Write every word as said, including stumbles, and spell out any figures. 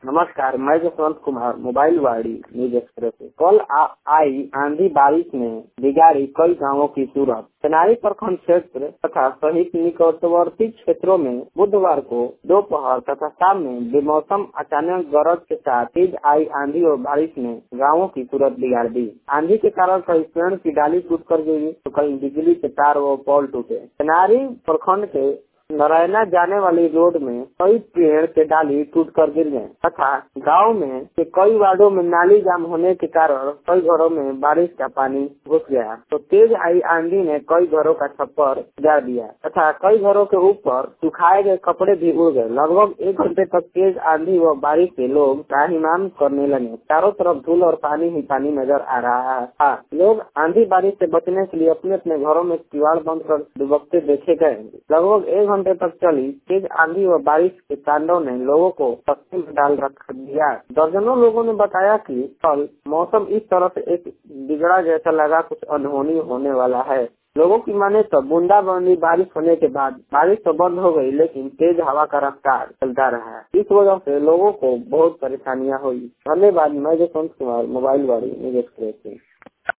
नमस्कार, मैं Jaswant Kumar, mobile Vaani news express से। कल आ, आई आंधी बारिश ने बिगाड़ी कई गांवों की सूरत। चेनारी प्रखंड क्षेत्र तथा सहित निकटवर्ती क्षेत्रों में बुधवार को दोपहर तथा शाम में बेमौसम अचानक गरज के साथ तेज आई आंधी और बारिश ने गांवों की सूरत बिगाड़ दी। आंधी के कारण कई पेड़ की डाली टूट कर गिरी तो कई बिजली के तार व पोल टूटे। चेनारी प्रखंड के नारायणा जाने वाली रोड में कई पेड़ के डाली टूट कर गिर गए तथा गांव में के कई वार्डो में नाली जाम होने के कारण कई घरों में बारिश का पानी घुस गया तो तेज आई आंधी ने कई घरों का छप्पर गिरा दिया तथा कई घरों के ऊपर सुखाए गए कपड़े भी उड़ गए। लगभग एक घंटे तक तेज आंधी व बारिश से लोग त्राहिमाम करने लगे। चारों तरफ धूल और पानी ही पानी नजर आ रहा था। लोग आंधी बारिश से बचने के लिए अपने अपने घरों में किवाड़ बंद कर दुबकते देखे गए। लगभग एक घंटे तक चली तेज आंधी व बारिश के तांडव ने लोगों को तस्वीर में डाल रख दिया। दर्जनों लोगों ने बताया कि कल मौसम इस तरह से एक बिगड़ा जैसा लगा, कुछ अनहोनी होने वाला है। लोगों की माने तो बूंदाबांदी बारिश होने के बाद बारिश तो बंद हो गई, लेकिन तेज हवा का रफ्तार चलता रहा। इस वजह से लोगों को बहुत परेशानियां हुई। धन्यवाद। मैं Jaswant Kumar, mobile Vaani news express.